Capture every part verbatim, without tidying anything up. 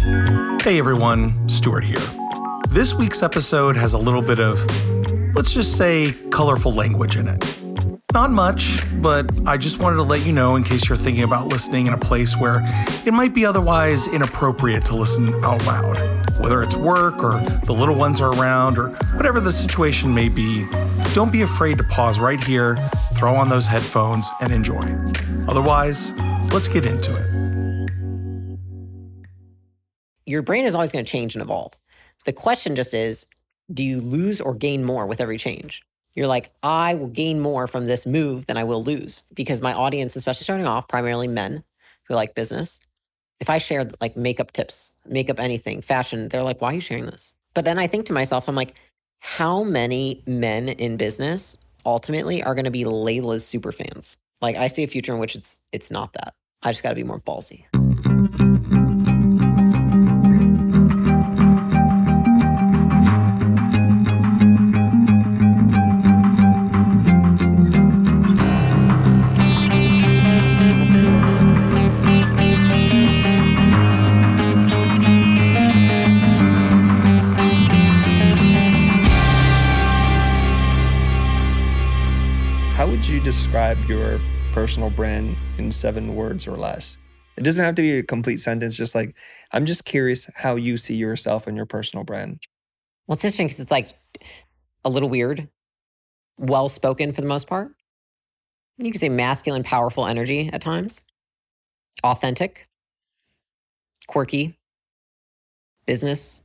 Hey everyone, Stuart here. This week's episode has a little bit of, let's just say, colorful language in it. Not much, but I just wanted to let you know in case you're thinking about listening in a place where it might be otherwise inappropriate to listen out loud. Whether it's work or the little ones are around or whatever the situation may be, don't be afraid to pause right here, throw on those headphones, and enjoy. Otherwise, let's get into it. Your brain is always going to change and evolve. The question just is, do you lose or gain more with every change? You're like, I will gain more from this move than I will lose, because my audience, especially starting off, primarily men who like business. If I share like makeup tips, makeup anything, fashion, they're like, why are you sharing this? But then I think to myself, I'm like, how many men in business ultimately are going to be Layla's super fans? Like, I see a future in which it's it's not that. I just got to be more ballsy. How would you describe your personal brand in seven words or less? It doesn't have to be a complete sentence, just like, I'm just curious how you see yourself and your personal brand. Well, it's interesting because it's like a little weird, well-spoken for the most part. You could say masculine, powerful energy at times. Authentic, quirky, business,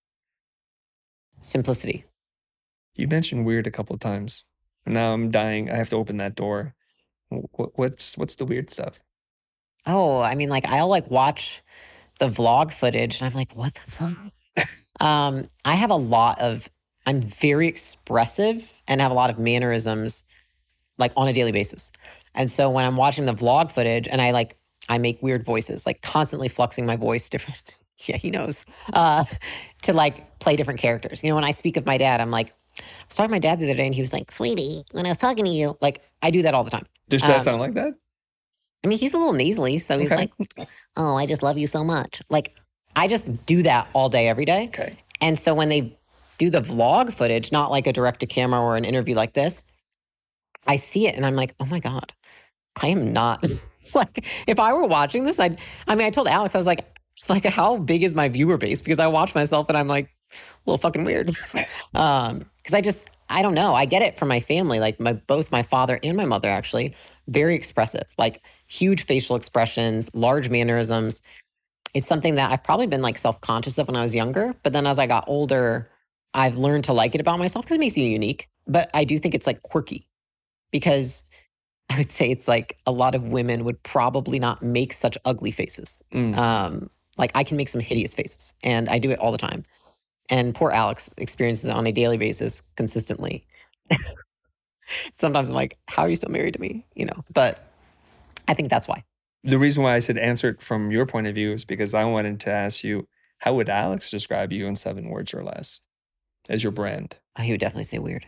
simplicity. You mentioned weird a couple of times. Now I'm dying. I have to open that door. What's what's the weird stuff? Oh, I mean, like I'll like watch the vlog footage and I'm like, what the fuck? um, I have a lot of, I'm very expressive and have a lot of mannerisms like on a daily basis. And so when I'm watching the vlog footage and I like, I make weird voices, like constantly fluxing my voice different. Yeah, he knows. Uh, to like play different characters. You know, when I speak of my dad, I'm like, I was talking to my dad the other day and he was like, sweetie, when I was talking to you, like I do that all the time. Does dad um, sound like that? I mean, he's a little nasally, so he's Okay. like, oh, I just love you so much. Like, I just do that all day, every day. Okay. And so when they do the vlog footage, not like a direct to camera or an interview like this, I see it and I'm like, oh my God, I am not. Like, if I were watching this, I'd, I mean, I told Alex, I was like, like, how big is my viewer base? Because I watch myself and I'm like, a little fucking weird. um, Because I just, I don't know. I get it from my family. Like my both my father and my mother actually, very expressive. Like huge facial expressions, large mannerisms. It's something that I've probably been like self-conscious of when I was younger. But then as I got older, I've learned to like it about myself because it makes you unique. But I do think it's like quirky because I would say it's like a lot of women would probably not make such ugly faces. Mm. Um, like I can make some hideous faces and I do it all the time. And poor Alex experiences it on a daily basis consistently. Sometimes I'm like, how are you still married to me? You know, but I think that's why. The reason why I said answer it from your point of view is because I wanted to ask you, how would Alex describe you in seven words or less as your brand? Oh, he would definitely say weird.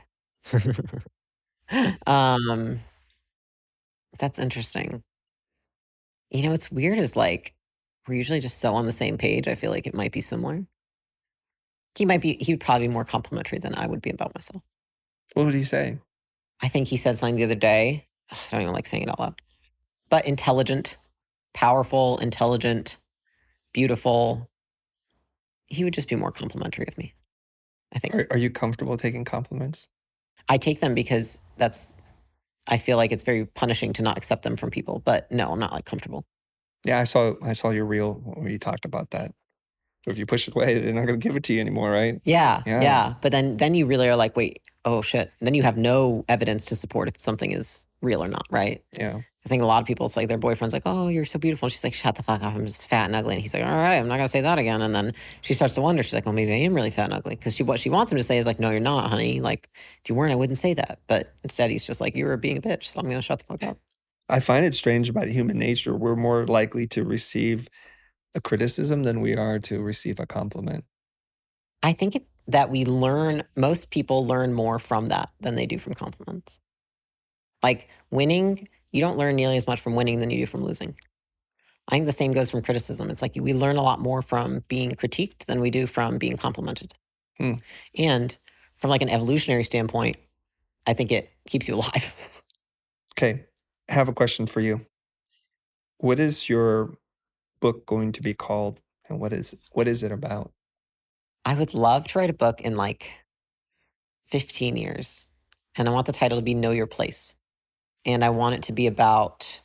um, that's interesting. You know, what's weird is like, we're usually just so on the same page. I feel like it might be similar. He might be, he would probably be more complimentary than I would be about myself. What would he say? I think he said something the other day. I don't even like saying it out loud. But intelligent, powerful, intelligent, beautiful. He would just be more complimentary of me, I think. Are, are you comfortable taking compliments? I take them because that's, I feel like it's very punishing to not accept them from people. But no, I'm not like comfortable. Yeah, I saw I saw your reel where you talked about that. So if you push it away, they're not going to give it to you anymore, right? Yeah, Yeah. yeah. But then, then you really are like, wait, oh shit. And then you have no evidence to support if something is real or not, right? Yeah. I think a lot of people, it's like their boyfriend's like, oh, you're so beautiful. And she's like, shut the fuck up. I'm just fat and ugly. And he's like, all right, I'm not going to say that again. And then she starts to wonder. She's like, well, maybe I am really fat and ugly. Because she, what she wants him to say is like, no, you're not, honey. Like, if you weren't, I wouldn't say that. But instead, he's just like, you were being a bitch. So I'm going to shut the fuck up. I find it strange about human nature. We're more likely to receive a criticism than we are to receive a compliment. I think it's that we learn, most people learn more from that than they do from compliments. Like winning, you don't learn nearly as much from winning than you do from losing. I think the same goes from criticism. It's like we learn a lot more from being critiqued than we do from being complimented. Hmm. And from like an evolutionary standpoint, I think it keeps you alive. Okay. I have a question for you. What is your book going to be called, and what is what is it about? I would love to write a book in like fifteen years. And I want the title to be Know Your Place. And I want it to be about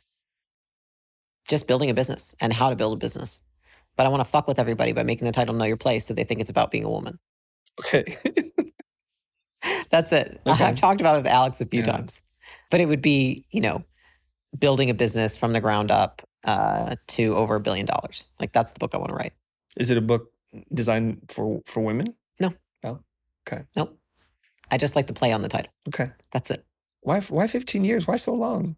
just building a business and how to build a business. But I want to fuck with everybody by making the title Know Your Place so they think it's about being a woman. Okay. That's it. Okay. I've talked about it with Alex a few Yeah. times. But it would be, you know, building a business from the ground up uh, to over a billion dollars. Like that's the book I want to write. Is it a book designed for for women? No. No. Okay. Nope. I just like to play on the title. Okay. That's it. Why why fifteen years? Why so long?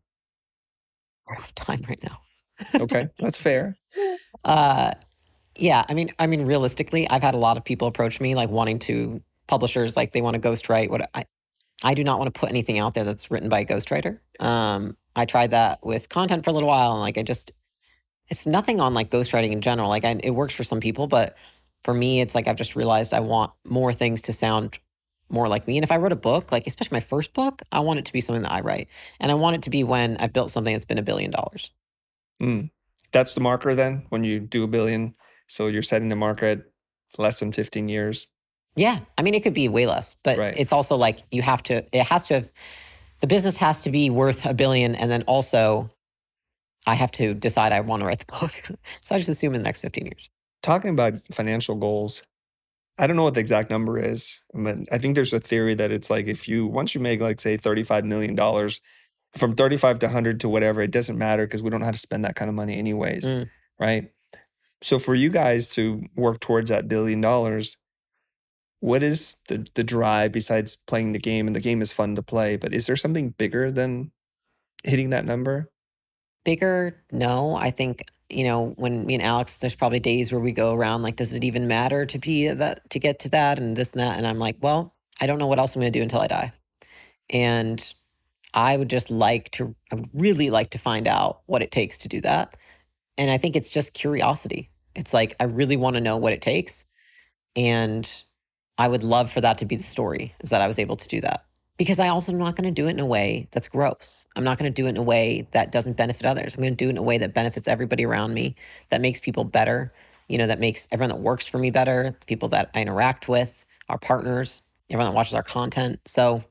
I have time right now. Okay. That's fair. Uh, yeah, I mean, I mean, realistically, I've had a lot of people approach me like wanting to publishers like they want to ghostwrite. What I, I do not want to put anything out there that's written by a ghostwriter. Um, I tried that with content for a little while, and like I just, it's nothing on like ghostwriting in general. Like I, it works for some people, but for me, it's like I've just realized I want more things to sound more like me. And if I wrote a book, like especially my first book, I want it to be something that I write, and I want it to be when I've built something that's been a billion dollars. Mm. That's the marker then when you do a billion. So you're setting the marker at less than fifteen years. Yeah. I mean, it could be way less, but Right. it's also like you have to, it has to have, the business has to be worth a billion. And then also I have to decide I want to write the book. So I just assume in the next fifteen years. Talking about financial goals, I don't know what the exact number is, but I think there's a theory that it's like if you, once you make like say thirty-five million dollars, from thirty-five to one hundred to whatever, it doesn't matter because we don't know how to spend that kind of money anyways, Mm. right? So for you guys to work towards that billion dollars, what is the the drive besides playing the game? And the game is fun to play, but is there something bigger than hitting that number? Bigger, no. I think, you know, when me and Alex, there's probably days where we go around like, does it even matter to be that, to get to that and this and that? And I'm like, well, I don't know what else I'm going to do until I die. And I would just like to, I would really like to find out what it takes to do that. And I think it's just curiosity. It's like, I really want to know what it takes. And I would love for that to be the story, is that I was able to do that. Because I also am not going to do it in a way that's gross. I'm not going to do it in a way that doesn't benefit others. I'm going to do it in a way that benefits everybody around me, that makes people better, you know, that makes everyone that works for me better, the people that I interact with, our partners, everyone that watches our content. So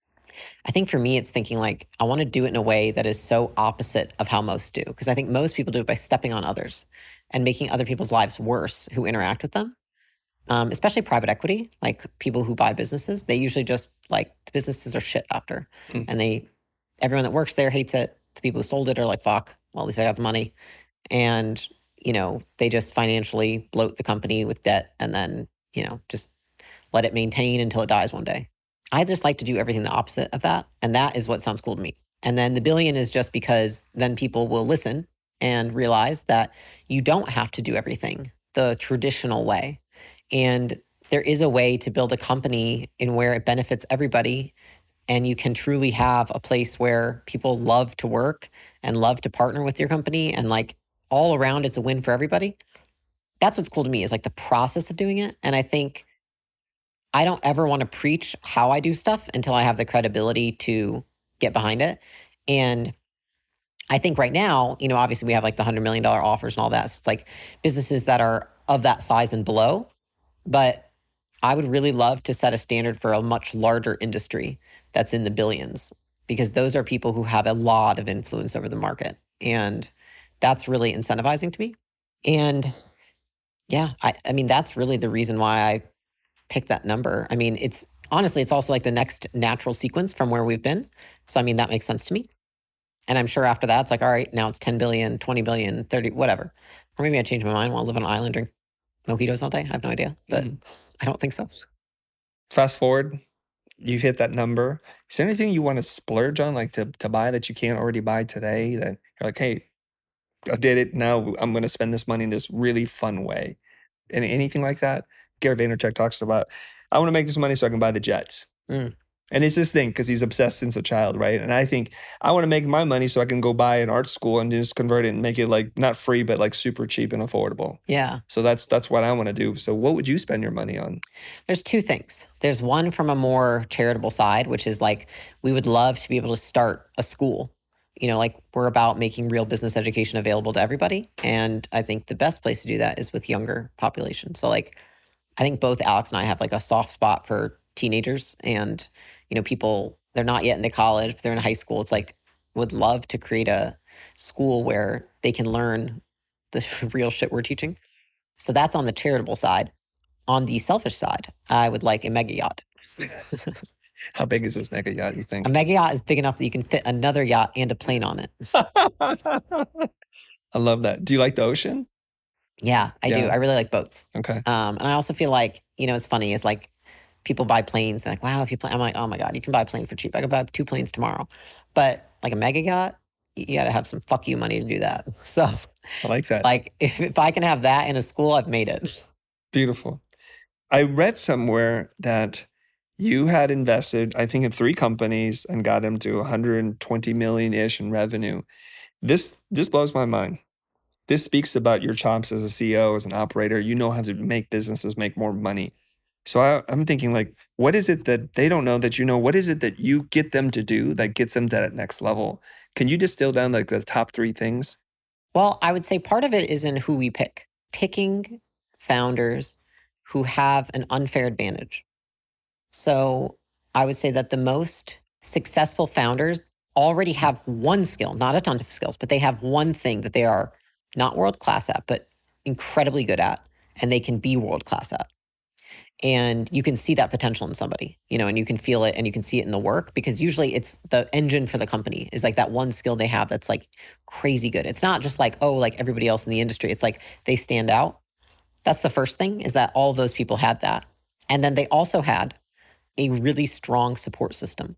I think for me, it's thinking like, I want to do it in a way that is so opposite of how most do. Because I think most people do it by stepping on others and making other people's lives worse who interact with them. Um, especially private equity, like people who buy businesses, they usually just like the businesses are shit after. Mm. And they, everyone that works there hates it. The people who sold it are like, fuck, well, at least I got the money. And, you know, they just financially bloat the company with debt and then, you know, just let it maintain until it dies one day. I just like to do everything the opposite of that. And that is what sounds cool to me. And then the billion is just because then people will listen and realize that you don't have to do everything the traditional way. And there is a way to build a company in where it benefits everybody. And you can truly have a place where people love to work and love to partner with your company. And like all around, it's a win for everybody. That's what's cool to me is like the process of doing it. And I think I don't ever want to preach how I do stuff until I have the credibility to get behind it. And I think right now, you know, obviously we have like the one hundred million dollars offers and all that. So it's like businesses that are of that size and below. But I would really love to set a standard for a much larger industry that's in the billions, because those are people who have a lot of influence over the market. And that's really incentivizing to me. And yeah, I, I mean, that's really the reason why I picked that number. I mean, it's honestly, it's also like the next natural sequence from where we've been. So, I mean, that makes sense to me. And I'm sure after that, it's like, all right, now it's ten billion, twenty billion, thirty, whatever. Or maybe I change my mind, want to live on an island, drink mojitos all day. I have no idea, but mm. I don't think so. Fast forward, you hit that number. Is there anything you want to splurge on, like to, to buy that you can't already buy today that you're like, hey, I did it. Now I'm going to spend this money in this really fun way. And anything like that? Gary Vaynerchuk talks about, I want to make this money so I can buy the jets. Mm. And it's his thing because he's obsessed since a child, right? And I think I want to make my money so I can go buy an art school and just convert it and make it like not free, but like super cheap and affordable. Yeah. So that's that's what I want to do. So what would you spend your money on? There's two things. There's one from a more charitable side, which is like we would love to be able to start a school. You know, like we're about making real business education available to everybody. And I think the best place to do that is with younger population. So like, I think both Alex and I have like a soft spot for teenagers and, you know, people, they're not yet into college, but they're in high school. It's like, would love to create a school where they can learn the real shit we're teaching. So that's on the charitable side. On the selfish side, I would like a mega yacht. How big is this mega yacht, you think? A mega yacht is big enough that you can fit another yacht and a plane on it. I love that. Do you like the ocean? Yeah, I Yeah. do. I really like boats. Okay. Um, and I also feel like, you know, it's funny is like people buy planes. They're like, wow, if you play, I'm like, oh my God, you can buy a plane for cheap. I could buy two planes tomorrow. But like a mega yacht, you got to have some fuck you money to do that. So I like that. like if, if I can have that in a school, I've made it. Beautiful. I read somewhere that you had invested, I think, in three companies and got them to one hundred twenty million-ish in revenue. This this blows my mind. This speaks about your chops as a C E O, as an operator. You know how to make businesses make more money. So I, I'm thinking, like, what is it that they don't know that you know? What is it that you get them to do that gets them to that next level? Can you distill down like the top three things? Well, I would say part of it is in who we pick. Picking founders who have an unfair advantage. So I would say that the most successful founders already have one skill, not a ton of skills, but they have one thing that they are not world-class at, but incredibly good at, and they can be world-class at. And you can see that potential in somebody, you know, and you can feel it and you can see it in the work because usually it's the engine for the company is like that one skill they have that's like crazy good. It's not just like, oh, like everybody else in the industry. It's like they stand out. That's the first thing is that all of those people had that. And then they also had a really strong support system.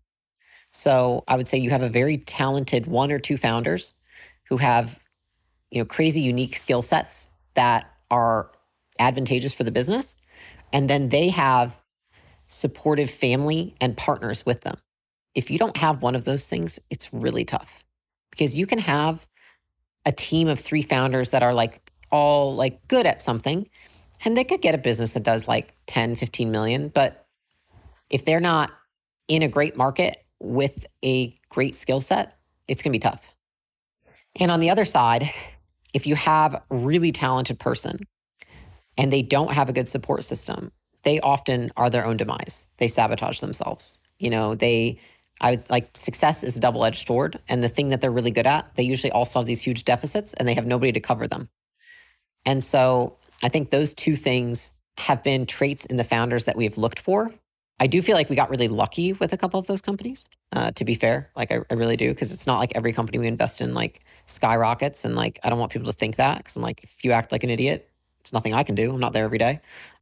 So I would say you have a very talented one or two founders who have, you know, crazy unique skill sets that are advantageous for the business. And then they have supportive family and partners with them. If you don't have one of those things, it's really tough because you can have a team of three founders that are like all like good at something and they could get a business that does like ten, fifteen million. But if they're not in a great market with a great skill set, it's gonna be tough. And on the other side, if you have a really talented person and they don't have a good support system, they often are their own demise. They sabotage themselves. You know, they, I would like success is a double-edged sword. And the thing that they're really good at, they usually also have these huge deficits and they have nobody to cover them. And so I think those two things have been traits in the founders that we've looked for. I do feel like we got really lucky with a couple of those companies, uh, to be fair. Like I, I really do, because it's not like every company we invest in like skyrockets. And like, I don't want people to think that because I'm like, if you act like an idiot, it's nothing I can do. I'm not there every day.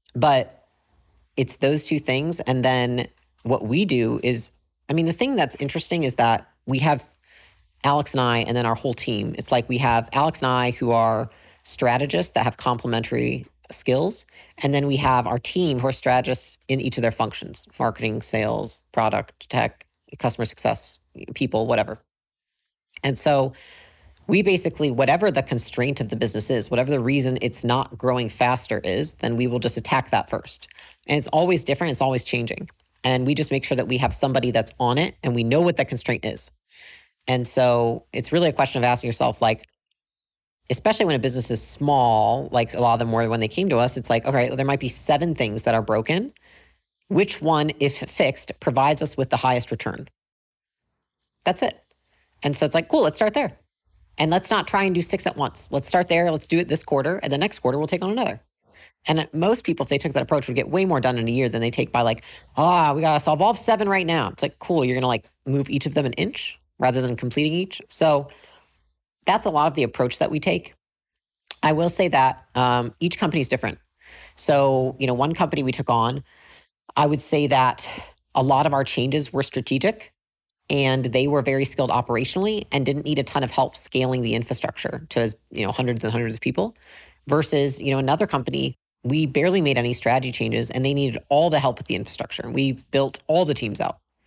But it's those two things. And then what we do is, I mean, the thing that's interesting is that we have Alex and I, and then our whole team. It's like we have Alex and I who are strategists that have complementary skills. And then we have our team who are strategists in each of their functions, marketing, sales, product, tech, customer success, people, whatever. And so we basically, whatever the constraint of the business is, whatever the reason it's not growing faster is, then we will just attack that first. And it's always different. It's always changing. And we just make sure that we have somebody that's on it and we know what that constraint is. And so it's really a question of asking yourself, like, especially when a business is small, like a lot of them were when they came to us, it's like, okay, there might be seven things that are broken. Which one, if fixed, provides us with the highest return? That's it. And so it's like, cool, let's start there. And let's not try and do six at once. Let's start there. Let's do it this quarter. And the next quarter, we'll take on another. And most people, if they took that approach, would get way more done in a year than they take by like, ah, oh, we got to solve all seven right now. It's like, cool, you're going to like move each of them an inch rather than completing each. So that's a lot of the approach that we take. I will say that um, each company is different. So, you know, one company we took on, I would say that a lot of our changes were strategic and they were very skilled operationally and didn't need a ton of help scaling the infrastructure to, as you know, hundreds and hundreds of people versus, you know, another company, we barely made any strategy changes and they needed all the help with the infrastructure. And we built all the teams out.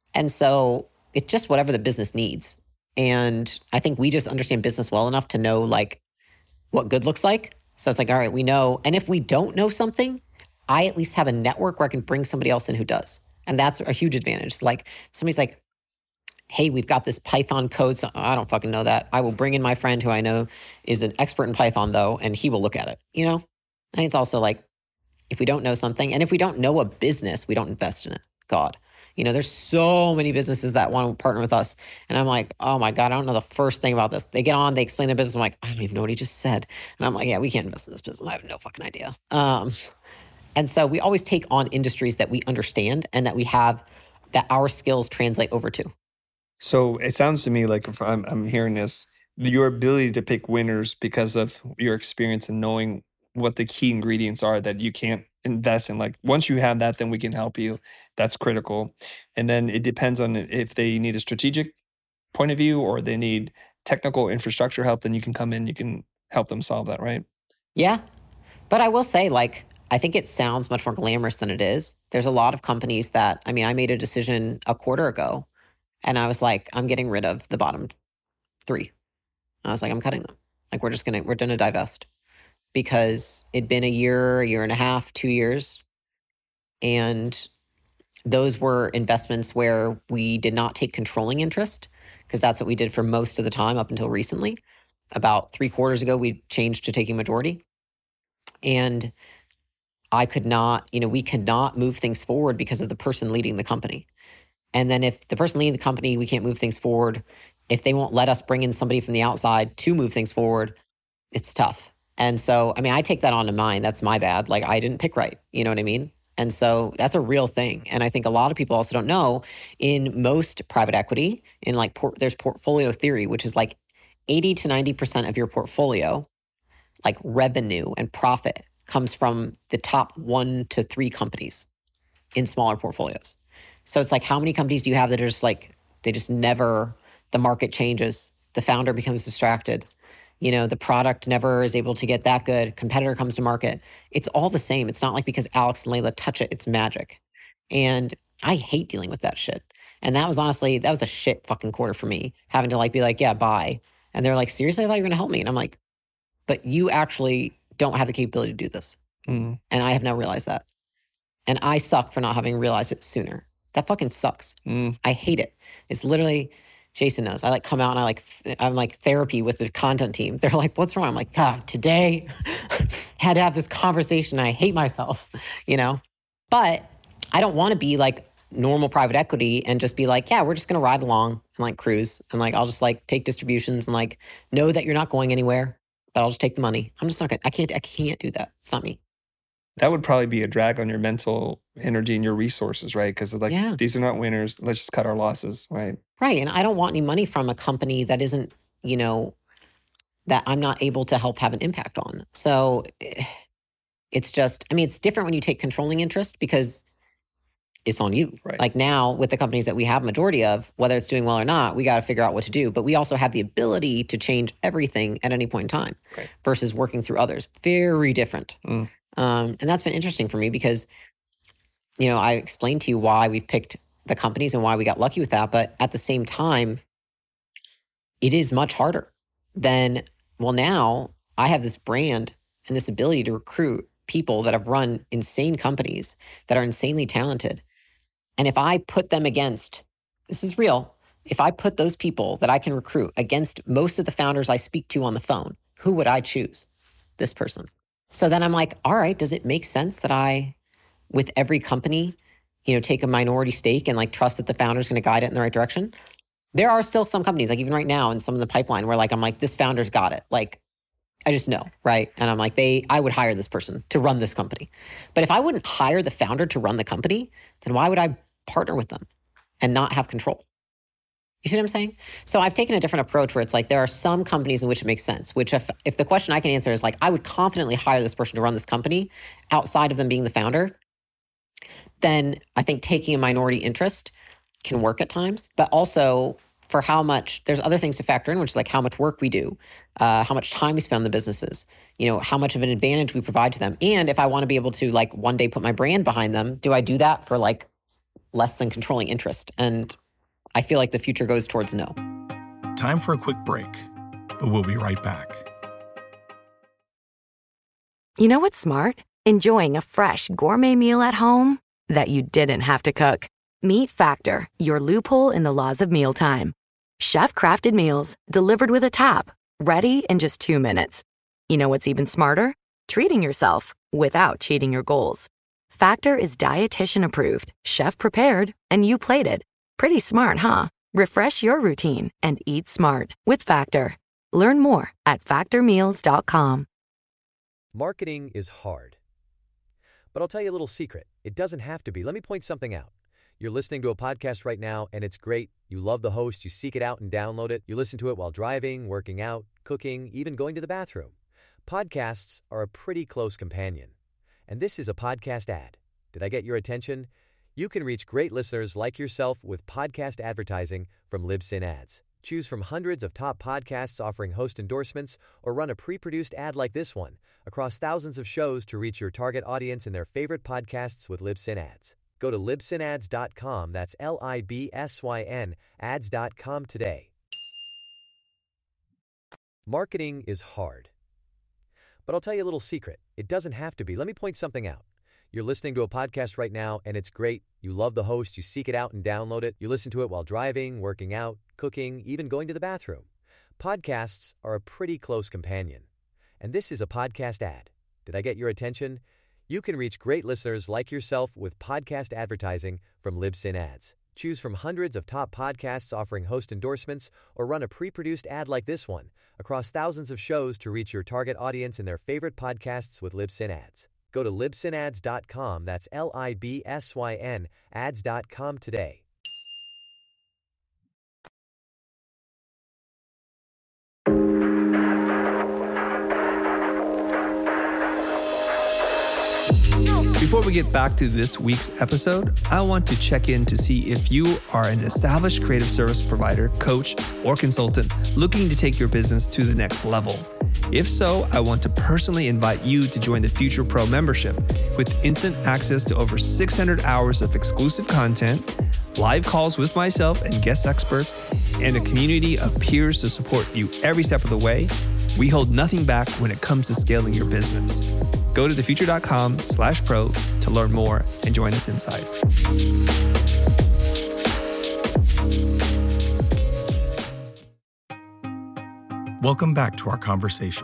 And so it's just whatever the business needs. And I think we just understand business well enough to know like what good looks like. So it's like, all right, we know. And if we don't know something, I at least have a network where I can bring somebody else in who does. And that's a huge advantage. Like somebody's like, hey, we've got this Python code. So I don't fucking know that. I will bring in my friend who I know is an expert in Python though, and he will look at it, you know? And it's also like, if we don't know something, and if we don't know a business, we don't invest in it. God. You know, there's so many businesses that want to partner with us. And I'm like, oh my God, I don't know the first thing about this. They get on, they explain their business. I'm like, I don't even know what he just said. And I'm like, yeah, we can't invest in this business. I have no fucking idea. Um, and so we always take on industries that we understand and that we have, that our skills translate over to. So it sounds to me like if I'm, I'm hearing this, your ability to pick winners because of your experience and knowing what the key ingredients are that you can't invest in. Like once you have that, then we can help you. That's critical. And then it depends on if they need a strategic point of view or they need technical infrastructure help, then you can come in, you can help them solve that, right? Yeah. But I will say, like, I think it sounds much more glamorous than it is. There's a lot of companies that, I mean, I made a decision a quarter ago and I was like, I'm getting rid of the bottom three. I was like, I'm cutting them. Like, we're just going to, we're going to divest because it'd been a year, a year and a half, two years. And those were investments where we did not take controlling interest because that's what we did for most of the time up until recently. About three quarters ago, we changed to taking majority. And I could not, you know, we could not move things forward because of the person leading the company. And then if the person leading the company, we can't move things forward. If they won't let us bring in somebody from the outside to move things forward, it's tough. And so, I mean, I take that on to mine. That's my bad. Like I didn't pick right. You know what I mean? And so that's a real thing. And I think a lot of people also don't know in most private equity, in like, por- there's portfolio theory, which is like eighty to ninety percent of your portfolio, like revenue and profit comes from the top one to three companies in smaller portfolios. So it's like, how many companies do you have that are just like, they just never, the market changes, the founder becomes distracted, you know, the product never is able to get that good, competitor comes to market. It's all the same. It's not like because Alex and Layla touch it, it's magic. And I hate dealing with that shit. And that was honestly, that was a shit fucking quarter for me, having to like be like, yeah, bye. And they're like, seriously, I thought you were gonna help me. And I'm like, but you actually don't have the capability to do this. Mm. And I have now realized that. And I suck for not having realized it sooner. That fucking sucks. Mm. I hate it. It's literally, Jason knows, I like come out and I like, th- I'm like therapy with the content team. They're like, what's wrong? I'm like, God, today had to have this conversation. I hate myself, you know? But I don't want to be like normal private equity and just be like, yeah, we're just going to ride along and like cruise. And like, I'll just like take distributions and like know that you're not going anywhere, but I'll just take the money. I'm just not going to, I can't, I can't do that. It's not me. That would probably be a drag on your mental energy and your resources, right? Because like, Yeah. these are not winners. Let's just cut our losses, right? Right. And I don't want any money from a company that isn't, you know, that I'm not able to help have an impact on. So eh, it's just, I mean, it's different when you take controlling interest because it's on you. Right. Like now with the companies that we have majority of, whether it's doing well or not, we got to figure out what to do. But we also have the ability to change everything at any point in time Right. versus working through others. Very different. Mm. Um, and that's been interesting for me because, you know, I explained to you why we picked the companies and why we got lucky with that. But at the same time, it is much harder than, well, now I have this brand and this ability to recruit people that have run insane companies that are insanely talented. And if I put them against, this is real, if I put those people that I can recruit against most of the founders I speak to on the phone, who would I choose? This person. So then I'm like, all right, does it make sense that I, with every company, you know, take a minority stake and like trust that the founder is going to guide it in the right direction? There are still some companies, like even right now in some of the pipeline where like, I'm like, this founder's got it. Like, I just know, right? And I'm like, they, I would hire this person to run this company. But if I wouldn't hire the founder to run the company, then why would I partner with them and not have control? You see what I'm saying? So I've taken a different approach where it's like, there are some companies in which it makes sense, which if, if the question I can answer is like, I would confidently hire this person to run this company outside of them being the founder, then I think taking a minority interest can work at times, but also for how much, there's other things to factor in, which is like how much work we do, uh, how much time we spend on the businesses, you know, how much of an advantage we provide to them. And if I want to be able to like one day put my brand behind them, do I do that for like less than controlling interest? And I feel like the future goes towards no. Time for a quick break, but we'll be right back. You know what's smart? Enjoying a fresh gourmet meal at home that you didn't have to cook. Meet Factor, your loophole in the laws of mealtime. Chef-crafted meals delivered with a tap, ready in just two minutes. You know what's even smarter? Treating yourself without cheating your goals. Factor is dietitian approved, chef prepared, and you plated. Pretty smart, huh? Refresh your routine and eat smart with Factor. Learn more at factor meals dot com. Marketing is hard. But I'll tell you a little secret. It doesn't have to be. Let me point something out. You're listening to a podcast right now, and it's great. You love the host. You seek it out and download it. You listen to it while driving, working out, cooking, even going to the bathroom. Podcasts are a pretty close companion. And this is a podcast ad. Did I get your attention? You can reach great listeners like yourself with podcast advertising from Libsyn Ads. Choose from hundreds of top podcasts offering host endorsements, or run a pre-produced ad like this one across thousands of shows to reach your target audience in their favorite podcasts with Libsyn Ads. Go to libsyn ads dot com, that's L I B S Y N, ads dot com today. Marketing is hard. But I'll tell you a little secret. It doesn't have to be. Let me point something out. You're listening to a podcast right now, and it's great. You love the host. You seek it out and download it. You listen to it while driving, working out, cooking, even going to the bathroom. Podcasts are a pretty close companion. And this is a podcast ad. Did I get your attention? You can reach great listeners like yourself with podcast advertising from Libsyn Ads. Choose from hundreds of top podcasts offering host endorsements, or run a pre-produced ad like this one across thousands of shows to reach your target audience in their favorite podcasts with Libsyn Ads. Go to libsyn ads dot com, that's L I B S Y N, ads dot com today. Before we get back to this week's episode, I want to check in to see if you are an established creative service provider, coach, or consultant looking to take your business to the next level. If so, I want to personally invite you to join the Future Pro membership with instant access to over six hundred hours of exclusive content, live calls with myself and guest experts, and a community of peers to support you every step of the way. We hold nothing back when it comes to scaling your business. Go to thefuture dot com slash pro to learn more and join us inside. Welcome back to our conversation.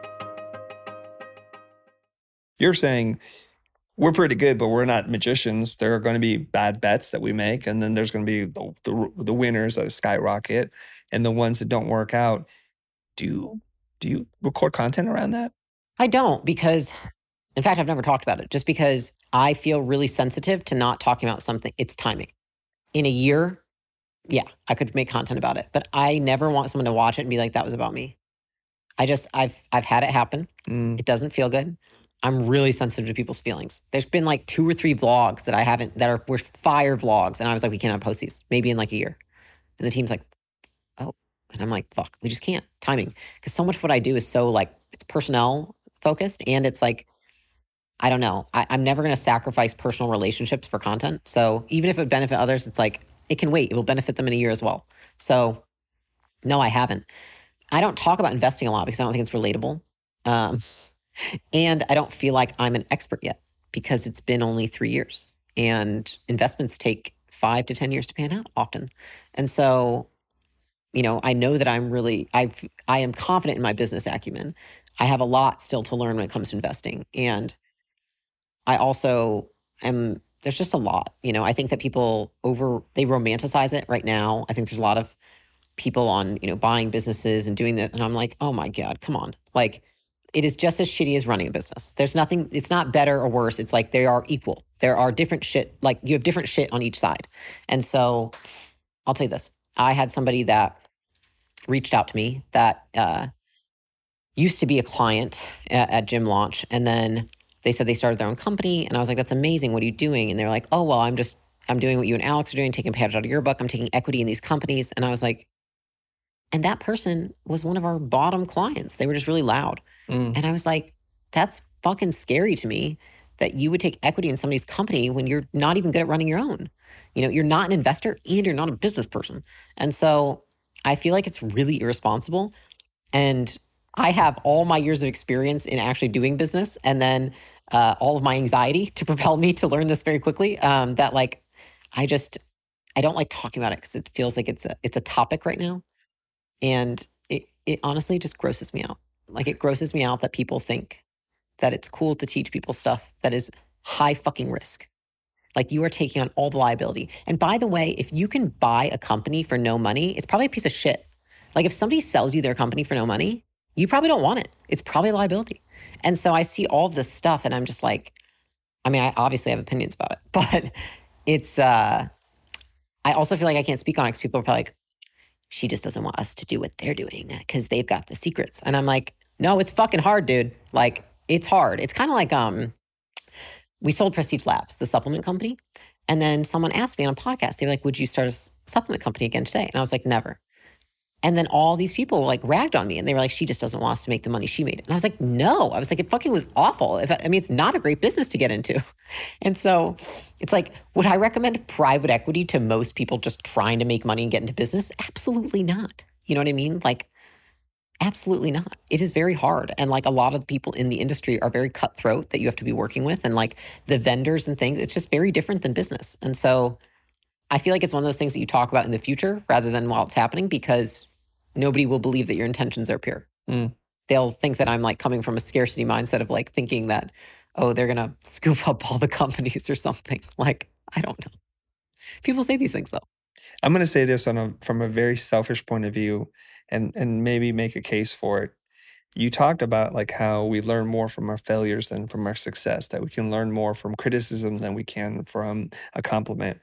You're saying we're pretty good, but we're not magicians. There are going to be bad bets that we make, and then there's going to be the, the, the winners that skyrocket, and the ones that don't work out. Do you, do you record content around that? I don't, because, in fact, I've never talked about it, just because I feel really sensitive to not talking about something. It's timing. In a year, yeah, I could make content about it, but I never want someone to watch it and be like, that was about me. I just, I've, I've had it happen. Mm. It doesn't feel good. I'm really sensitive to people's feelings. There's been like two or three vlogs that I haven't, that are, were fire vlogs. And I was like, we cannot post these, maybe in like a year. And the team's like, oh, and I'm like, fuck, we just can't. Timing. Because so much of what I do is so like, it's personnel focused, and it's like, I don't know. I, I'm never going to sacrifice personal relationships for content. So even if it would benefit others, it's like, it can wait. It will benefit them in a year as well. So no, I haven't. I don't talk about investing a lot because I don't think it's relatable. Um, and I don't feel like I'm an expert yet because it's been only three years and investments take five to ten years to pan out often. And so, you know, I know that I'm really, I've, I am confident in my business acumen. I have a lot still to learn when it comes to investing. And I also am, there's just a lot, you know, I think that people over, they romanticize it right now. I think there's a lot of people on, you know, buying businesses and doing that. And I'm like, oh my God, come on. Like, it is just as shitty as running a business. There's nothing, it's not better or worse. It's like they are equal. There are different shit, like you have different shit on each side. And so I'll tell you this. I had somebody that reached out to me that uh, used to be a client at, at Gym Launch. And then they said they started their own company. And I was like, that's amazing. What are you doing? And they're like, oh, well, I'm just, I'm doing what you and Alex are doing, taking a page out of your book. I'm taking equity in these companies. And I was like, and that person was one of our bottom clients. They were just really loud. Mm. And I was like, that's fucking scary to me that you would take equity in somebody's company when you're not even good at running your own. You know, you're not an investor and you're not a business person. And so I feel like it's really irresponsible. And I have all my years of experience in actually doing business and then uh, all of my anxiety to propel me to learn this very quickly. Um, that like, I just, I don't like talking about it because it feels like it's a, it's a topic right now. And it, it honestly just grosses me out. Like it grosses me out that people think that it's cool to teach people stuff that is high fucking risk. Like you are taking on all the liability. And by the way, if you can buy a company for no money, it's probably a piece of shit. Like if somebody sells you their company for no money, you probably don't want it. It's probably a liability. And so I see all of this stuff and I'm just like, I mean, I obviously have opinions about it, but it's, uh, I also feel like I can't speak on it because people are probably like, she just doesn't want us to do what they're doing because they've got the secrets. And I'm like, no, it's fucking hard, dude. Like it's hard. It's kind of like, um, we sold Prestige Labs, the supplement company. And then someone asked me on a podcast, they were like, would you start a s- supplement company again today? And I was like, never. And then all these people like ragged on me and they were like, she just doesn't want us to make the money she made. And I was like, no, I was like, it fucking was awful. If I, I mean, it's not a great business to get into. And so it's like, would I recommend private equity to most people just trying to make money and get into business? Absolutely not. You know what I mean? Like, absolutely not. It is very hard. And like a lot of the people in the industry are very cutthroat that you have to be working with. And like the vendors and things, it's just very different than business. And so I feel like it's one of those things that you talk about in the future rather than while it's happening because nobody will believe that your intentions are pure. Mm. They'll think that I'm like coming from a scarcity mindset of like thinking that, oh, they're going to scoop up all the companies or something. Like, I don't know. People say these things though. I'm going to say this on a from a very selfish point of view and and maybe make a case for it. You talked about like how we learn more from our failures than from our success, that we can learn more from criticism than we can from a compliment.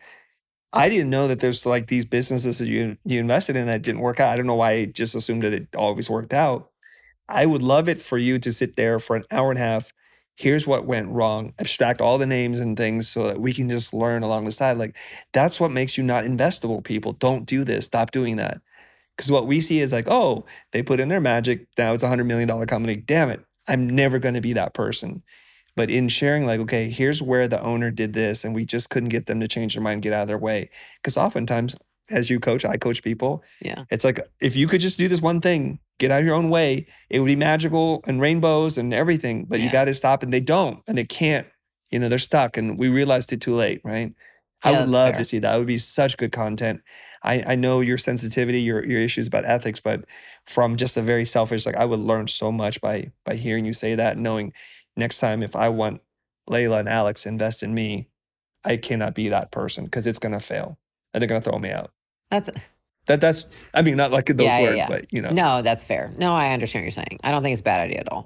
I didn't know that there's like these businesses that you you invested in that didn't work out. I don't know why I just assumed that it always worked out. I would love it for you to sit there for an hour and a half. Here's what went wrong. Abstract all the names and things so that we can just learn along the side. Like that's what makes you not investable, people. Don't do this. Stop doing that. Because what we see is like, oh, they put in their magic. Now it's a one hundred million dollars company. Damn it. I'm never going to be that person. But in sharing like, okay, here's where the owner did this and we just couldn't get them to change their mind, get out of their way. Because oftentimes, as you coach, I coach people. Yeah. It's like, if you could just do this one thing, get out of your own way, it would be magical and rainbows and everything. But Yeah. you got to stop and they don't and they can't. You know, they're stuck and we realized it too late, right? I Yeah, would that's love fair. to see that. That would be such good content. I, I know your sensitivity, your your issues about ethics, but from just a very selfish, like I would learn so much by by hearing you say that, knowing next time if I want Layla and Alex to invest in me, I cannot be that person because it's gonna fail and they're gonna throw me out. That's That that's I mean not like in those Yeah, yeah, words, yeah. but you know. no, that's fair. No, I understand what you're saying. I don't think it's a bad idea at all.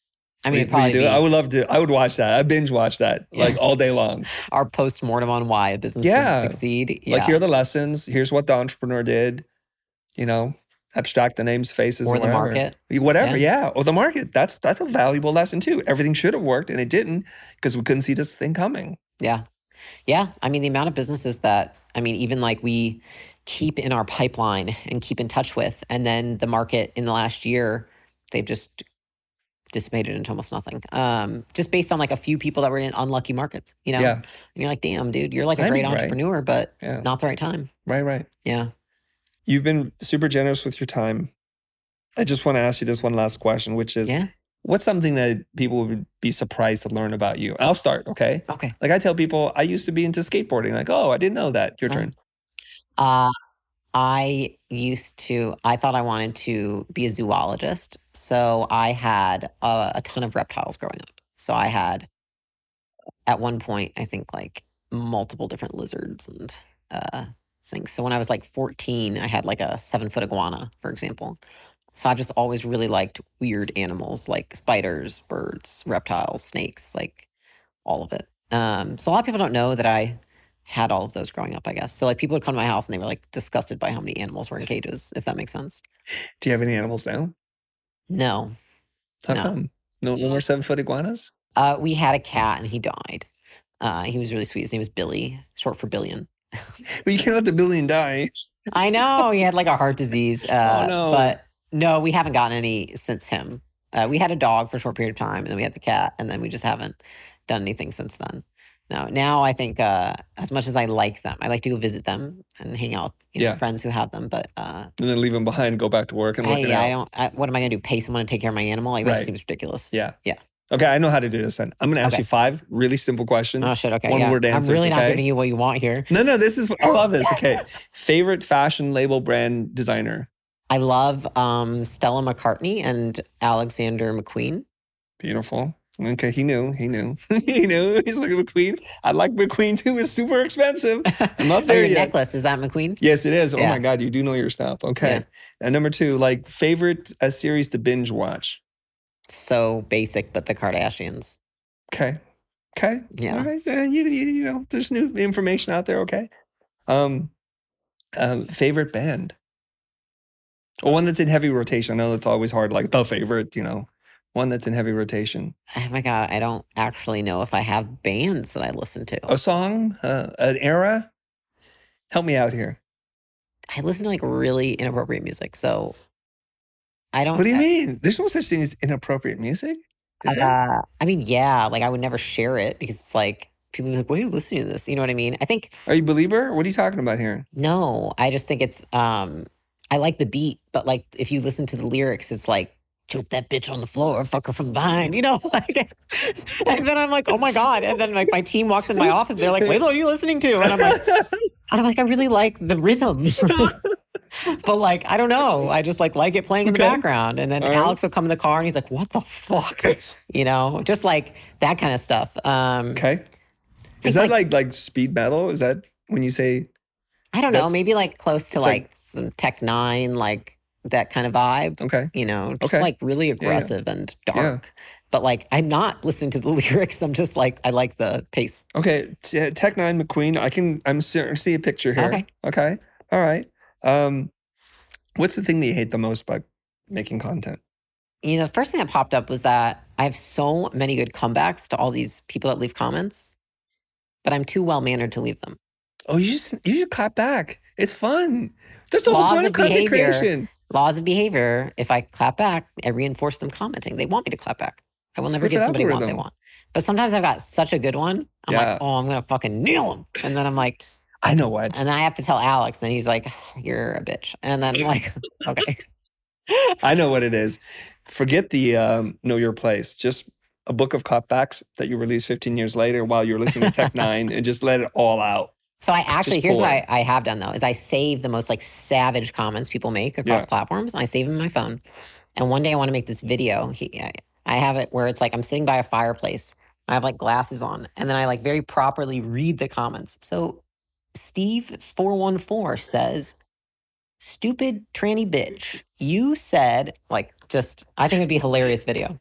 I mean, We- it'd we probably do. be I would love to. I would watch that. I binge watch that like Yeah. all day long. our post-mortem on why a business Yeah. didn't succeed. Yeah. Like here are the lessons. Here's what the entrepreneur did. You know, abstract the names, faces, Or and the whatever. market. Whatever. Yeah. Or the market. That's that's a valuable lesson too. Everything should have worked and it didn't because we couldn't see this thing coming. Yeah. Yeah. I mean, the amount of businesses that, I mean, even like we keep in our pipeline and keep in touch with, and then the market in the last year, they've just dissipated into almost nothing. Um, just based on like a few people that were in unlucky markets, you know? Yeah. And you're like, damn, dude, you're like a Timing, great right? entrepreneur, but Yeah. not the right time. Right. Right. Yeah. You've been super generous with your time. I just want to ask you this one last question, which is Yeah. what's something that people would be surprised to learn about you? I'll start, okay? Okay. Like I tell people, I used to be into skateboarding. Like, oh, I didn't know that. Your Oh. turn. Uh, I used to, I thought I wanted to be a zoologist. So I had a, a ton of reptiles growing up. So I had, at one point, I think like multiple different lizards and uh, things. So when I was like fourteen, I had like a seven foot iguana, for example. So I've just always really liked weird animals like spiders, birds, reptiles, snakes, like all of it. Um, so a lot of people don't know that I had all of those growing up, I guess. So like people would come to my house and they were like disgusted by how many animals were in cages, if that makes sense. Do you have any animals now? No. How No. come? No, no more seven foot iguanas? Uh, we had a cat and he died. Uh, he was really sweet. His name was Billy, short for Billion. But you can't let the billion die. I know he had like a heart disease. Uh, Oh, no. But no, we haven't gotten any since him. Uh, we had a dog for a short period of time and then we had the cat and then we just haven't done anything since then. No, now I think uh, as much as I like them, I like to go visit them and hang out with you know, Yeah. friends who have them. But uh, And then leave them behind, go back to work and work I, it yeah, out. I don't. I, what am I going to do? Pay someone to take care of my animal? Like that Right. just seems ridiculous. Yeah. Yeah. Okay, I know how to do this then. I'm going to ask Okay. you five really simple questions. Oh shit. Okay. One yeah. word answers. I'm really not okay? giving you what you want here. No, no, this is, I love this. Okay. Favorite fashion label brand designer? I love um, Stella McCartney and Alexander McQueen. Beautiful. Okay, he knew. He knew. he knew. He's like McQueen. I like McQueen too. It's super expensive. I'm not Oh, there your yet. necklace is that McQueen? Yes, it is. Oh Yeah. my God, you do know your stuff. Okay. Yeah. And number two, like favorite uh, series to binge watch? So basic, but the Kardashians. Okay. Okay. Yeah. All right. Uh, you, you, you know, there's new information out there. Okay. Um, um, favorite band? Or one that's in heavy rotation. I know that's always hard, like the favorite, you know, one that's in heavy rotation. Oh my god, I don't actually know if I have bands that I listen to. A song, uh, an era? Help me out here. I listen to like really inappropriate music, so I don't. What do you mean? There's no such thing as inappropriate music? Is there? Uh, I mean, yeah, like I would never share it because it's like people are like, "Why are you listening to this?" You know what I mean? I think Are you a believer? What are you talking about here? no, I just think it's. um I like the beat, but like if you listen to the lyrics, it's like choke that bitch on the floor, fuck her from behind, you know? Like, and then I'm like, oh my god! And then like my team walks in my office, they're like, "Layla, what are you listening to?" And I'm like, I'm like, I really like the rhythms. But like, I don't know. I just like like it playing in the Okay. background. And then All right. Alex will come in the car and he's like, what the fuck? You know, just like that kind of stuff. Um, Okay. think, Is that like- like like speed metal? Is that when you say I don't know, That's- maybe like close to it's like, like- some Tech Nine, like that kind of vibe, okay? you know, just Okay. like really aggressive and dark. Yeah. But like, I'm not listening to the lyrics. I'm just like, I like the pace. Okay, T- Tech Nine McQueen. I can. I'm certain see a picture here. Okay. Okay. All right. Um, what's the thing that you hate the most about making content? You know, the first thing that popped up was that I have so many good comebacks to all these people that leave comments, but I'm too well mannered to leave them. Oh, you just you should clap back. It's fun. That's the whole Laws point of of content behavior. creation. Laws of behavior, if I clap back, I reinforce them commenting. They want me to clap back. I will It's never good give for somebody what they algorithm. want. But sometimes I've got such a good one. I'm Yeah. like, oh, I'm going to fucking nail him. And then I'm like, I know what. and then I have to tell Alex, and he's like, you're a bitch. And then I'm like, okay. I know what it is. Forget the um, know your place. Just a book of clapbacks that you release fifteen years later while you're listening to Tech Nine, and just let it all out. So I actually, Just here's pull what it. I, I have done though, is I save the most like savage comments people make across Yeah. platforms. And I save them in my phone. And one day I want to make this video. He, I, I have it where it's like I'm sitting by a fireplace. I have like glasses on, and then I like very properly read the comments. So Steve four one four says, "Stupid tranny bitch. You said," like, just, I think it'd be a hilarious video.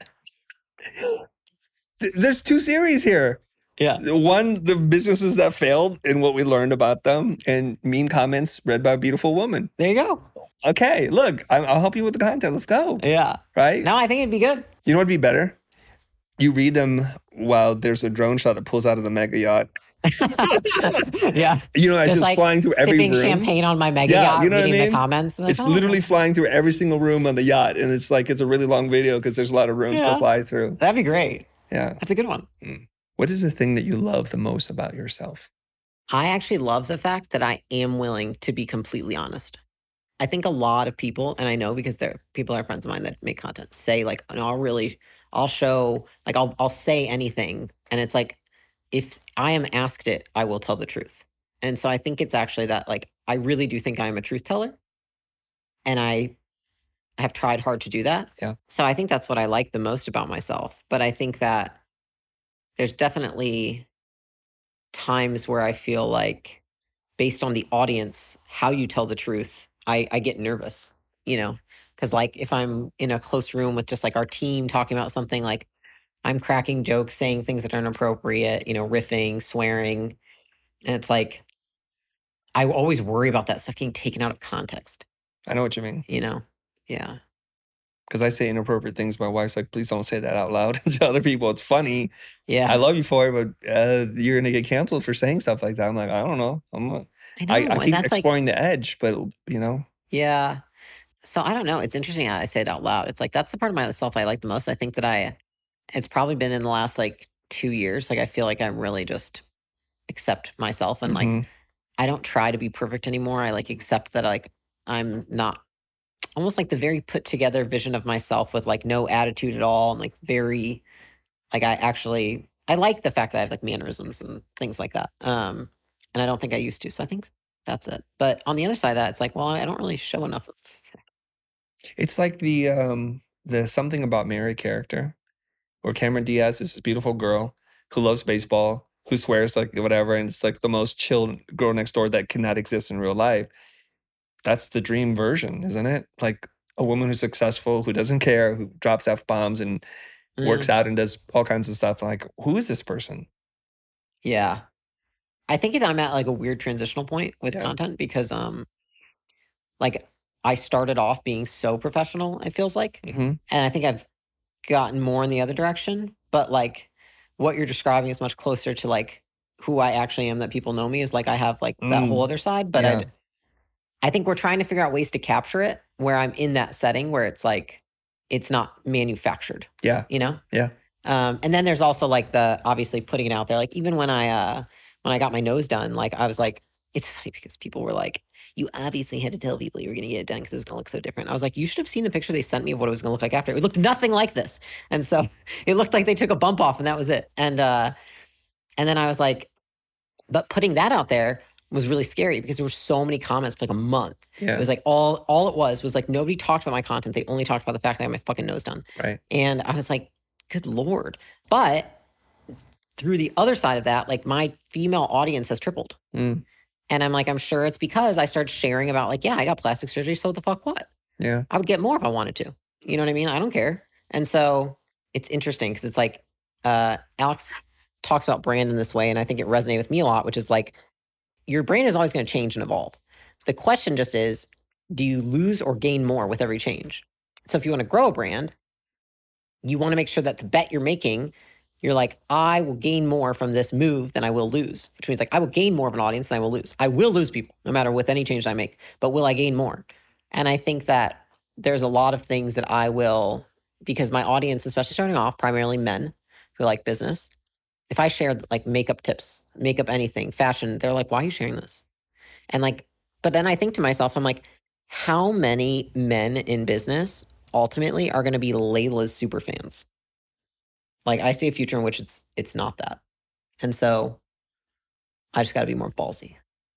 Th- There's two series here. Yeah. One, the businesses that failed and what we learned about them, and mean comments read by a beautiful woman. There you go. Okay, look, I- I'll help you with the content. Let's go. Yeah. Right? No, I think it'd be good. You know what'd be better? You read them while there's a drone shot that pulls out of the mega yacht. Yeah. You know, it's just, like flying through every sipping room. champagne on my mega Yeah, yacht, you know what I reading mean? the comments. I'm like, It's oh, literally okay. flying through every single room on the yacht, and it's like it's a really long video because there's a lot of rooms Yeah. to fly through. That'd be great. Yeah. That's a good one. What is the thing that you love the most about yourself? I actually love the fact that I am willing to be completely honest. I think a lot of people, and I know because they're people are friends of mine that make content, say like, no, I'll really, I'll show, like, I'll, I'll say anything. And it's like, if I am asked it, I will tell the truth. And so I think it's actually that, like, I really do think I am a truth teller. And I have tried hard to do that. Yeah. So I think that's what I like the most about myself. But I think that there's definitely times where I feel like, based on the audience, how you tell the truth, I, I get nervous, you know, because like if I'm in a close room with just like our team talking about something, like I'm cracking jokes, saying things that are inappropriate, you know, riffing, swearing. And it's like, I always worry about that stuff getting taken out of context, I know what you mean. you know? Yeah. Because I say inappropriate things. My wife's like, please don't say that out loud to other people. It's funny. Yeah. I love you for it, but uh, you're going to get canceled for saying stuff like that. I'm like, I don't know. I'm not, I know. I, I and keep that's like, exploring the edge, but, you know, yeah. So I don't know. It's interesting how I say it out loud. It's like, that's the part of myself I like the most. I think that I, it's probably been in the last like two years. Like, I feel like I'm really just accept myself and like Mhm. I don't try to be perfect anymore. I like accept that like I'm not almost like the very put together vision of myself with like no attitude at all and like very like I actually I like the fact that I have like mannerisms and things like that. Um and I don't think I used to. So I think that's it. But on the other side of that, it's like, well, I don't really show enough of It's like the um the Something About Mary character, where Cameron Diaz is this beautiful girl who loves baseball, who swears like whatever, and it's like the most chill girl next door that cannot exist in real life. That's the dream version, isn't it? Like a woman who's successful, who doesn't care, who drops F bombs and works Mm, out and does all kinds of stuff. Like, who is this person? yeah. I think it's, I'm at like a weird transitional point with Yeah. content because um like I started off being so professional, it feels like. hmm And I think I've gotten more in the other direction. But like what you're describing is much closer to like who I actually am that people know me is like I have like that whole Mm, other side. But yeah. I I think we're trying to figure out ways to capture it where I'm in that setting where it's like it's not manufactured, Yeah. you know? Yeah. Um, and then there's also like the obviously putting it out there. Like even when I uh when I got my nose done, like I was like, it's funny because people were like, you obviously had to tell people you were gonna get it done because it was gonna look so different. I was like, you should have seen the picture they sent me of what it was gonna look like after. It looked nothing like this. And so it looked like they took a bump off and that was it. And uh and then I was like, but putting that out there was really scary because there were so many comments for like a month. Yeah. It was like all all it was was like nobody talked about my content. They only talked about the fact that I got my fucking nose done. Right. And I was like, good Lord. But through the other side of that, like my female audience has tripled. Mm, And I'm like, I'm sure it's because I started sharing about like, yeah, I got plastic surgery. So what the fuck what? yeah. I would get more if I wanted to. You know what I mean? I don't care. And so it's interesting because it's like uh, Alex talks about brand in this way. And I think it resonated with me a lot, which is like your brand is always going to change and evolve. The question just is, do you lose or gain more with every change? So if you want to grow a brand, you want to make sure that the bet you're making, you're like, I will gain more from this move than I will lose, which means like I will gain more of an audience than I will lose. I will lose people no matter with any change I make, but will I gain more? And I think that there's a lot of things that I will, because my audience, especially starting off, primarily men who like business, if I share like makeup tips, makeup anything, fashion, they're like, why are you sharing this? And like, but then I think to myself, I'm like, how many men in business ultimately are going to be Layla's super fans? Like I see a future in which it's it's not that. And so I just got to be more ballsy.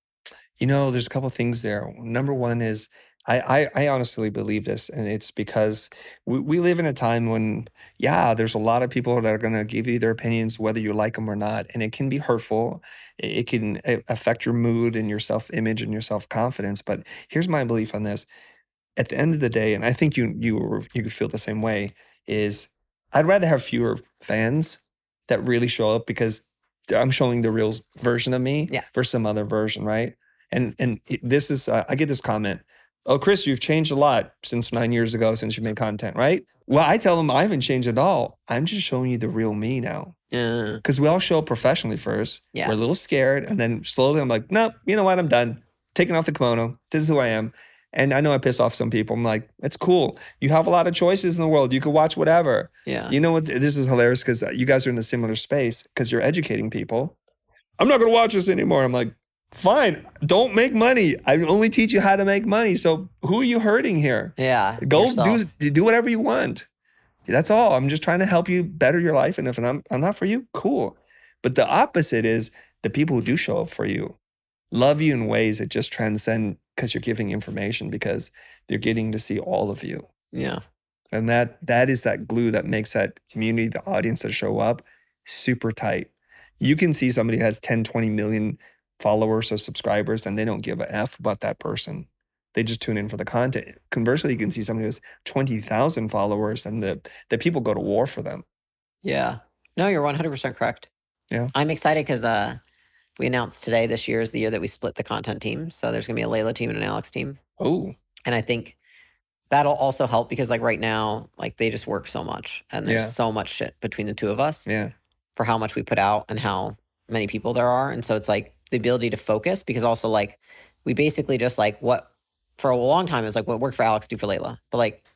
You know, there's a couple things there. Number one is I, I, I honestly believe this, and it's because we, we live in a time when, yeah, there's a lot of people that are going to give you their opinions, whether you like them or not, and it can be hurtful. It, it can a- affect your mood and your self-image and your self-confidence. But here's my belief on this: at the end of the day, and I think you you were- you feel the same way, is I'd rather have fewer fans that really show up because I'm showing the real version of me Yeah. versus some other version, right? And and it- this is uh, I get this comment, oh Chris, you've changed a lot since nine years ago since you made content, right? Well, I tell them I haven't changed at all. I'm just showing you the real me now. Uh, Because we all show up professionally first. Yeah. We're a little scared, and then slowly I'm like, nope, you know what? I'm done. Taking off the kimono. This is who I am. And I know I piss off some people. I'm like, it's cool. You have a lot of choices in the world. You can watch whatever. yeah. You know what? This is hilarious because you guys are in a similar space because you're educating people. I'm not going to watch this anymore. I'm like, fine. Don't make money. I only teach you how to make money. So who are you hurting here? Yeah. Go yourself. do do whatever you want. That's all. I'm just trying to help you better your life. And if I'm I'm not for you, cool. But the opposite is the people who do show up for you love you in ways that just transcend because you're giving information because they're getting to see all of you. Yeah. And that that is that glue that makes that community, the audience that show up, super tight. You can see somebody who has ten, twenty million followers or subscribers and they don't give a F about that person. They just tune in for the content. Conversely, you can see somebody who has twenty thousand followers and the, the people go to war for them. Yeah. No, you're one hundred percent correct. Yeah. I'm excited because uh, we announced today this year is the year that we split the content team. So there's going to be a Layla team and an Alex team. Oh, And I think that'll also help because like right now, like they just work so much and there's Yeah. so much shit between the two of us yeah. for how much we put out and how many people there are. And so it's like the ability to focus because also like we basically just like what for a long time it was like what worked for Alex do for Layla. But like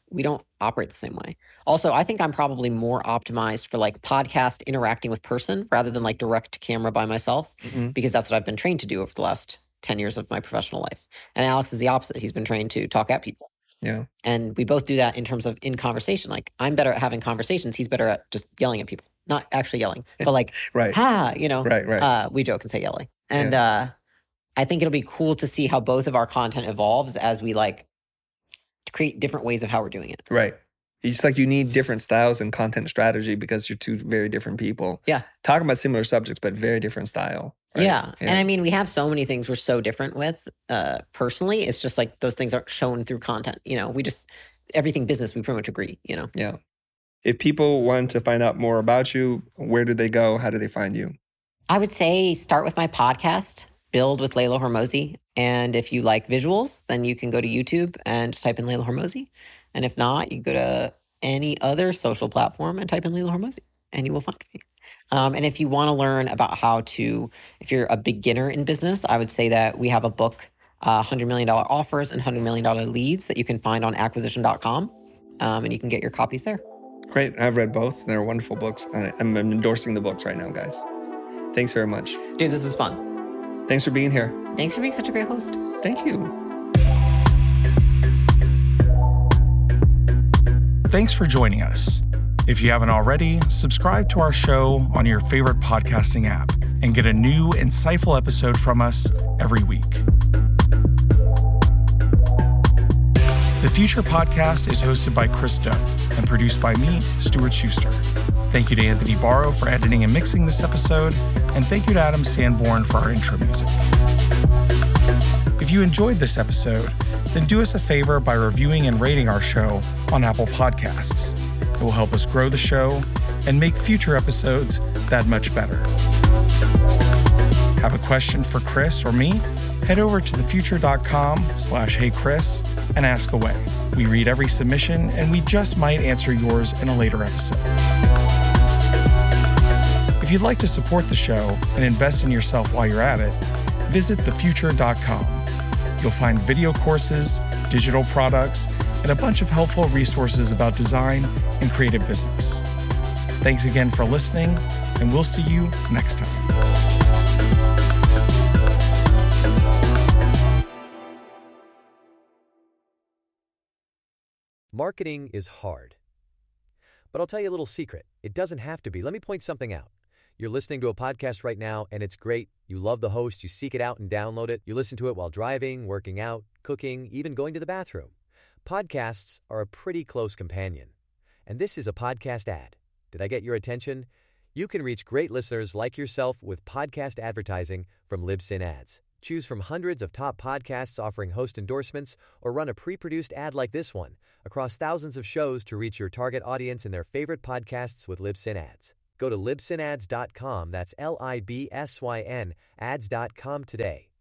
we don't operate the same way. Also, I think I'm probably more optimized for like podcast interacting with person rather than like direct to camera by myself, Mhm. because that's what I've been trained to do over the last ten years of my professional life. And Alex is the opposite. He's been trained to talk at people. Yeah. And we both do that in terms of in conversation. Like I'm better at having conversations. He's better at just yelling at people, not actually yelling, but like, Right. ha, you know, Right, right. Uh, we joke and say yelling. And uh, I think it'll be cool to see how both of our content evolves as we like create different ways of how we're doing it. Right. It's like you need different styles and content strategy because you're two very different people. Yeah. Talking about similar subjects, but very different style. Right? Yeah. And I mean, we have so many things we're so different with uh, personally. It's just like those things aren't shown through content. You know, we just, everything business, we pretty much agree, you know? Yeah. If people want to find out more about you, where do they go? How do they find you? I would say start with my podcast, Build with Layla Hormozi. And if you like visuals, then you can go to YouTube and just type in Layla Hormozi. And if not, you go to any other social platform and type in Layla Hormozi and you will find me. Um, and if you want to learn about how to, if you're a beginner in business, I would say that we have a book, uh, one hundred million dollars Offers and one hundred million dollars Leads that you can find on acquisition dot com. Um, and you can get your copies there. Great. I've read both. They're wonderful books. I'm endorsing the books right now, guys. Thanks very much. Dude, this is fun. Thanks for being here. Thanks for being such a great host. Thank you. Thanks for joining us. If you haven't already, subscribe to our show on your favorite podcasting app and get a new, insightful episode from us every week. The Future Podcast is hosted by Chris Do and produced by me, Stuart Schuster. Thank you to Anthony Barrow for editing and mixing this episode, and thank you to Adam Sanborn for our intro music. If you enjoyed this episode, then do us a favor by reviewing and rating our show on Apple Podcasts. It will help us grow the show and make future episodes that much better. Have a question for Chris or me? Head over to thefuture.com slash heychris and ask away. We read every submission and we just might answer yours in a later episode. If you'd like to support the show and invest in yourself while you're at it, visit the future dot com. You'll find video courses, digital products, and a bunch of helpful resources about design and creative business. Thanks again for listening, and we'll see you next time. Marketing is hard. But I'll tell you a little secret. It doesn't have to be. Let me point something out. You're listening to a podcast right now, and it's great. You love the host. You seek it out and download it. You listen to it while driving, working out, cooking, even going to the bathroom. Podcasts are a pretty close companion. And this is a podcast ad. Did I get your attention? You can reach great listeners like yourself with podcast advertising from Libsyn Ads. Choose from hundreds of top podcasts offering host endorsements, or run a pre-produced ad like this one across thousands of shows to reach your target audience in their favorite podcasts with Libsyn Ads. Go to libsyn ads dot com, that's L I B S Y N, ads dot com today,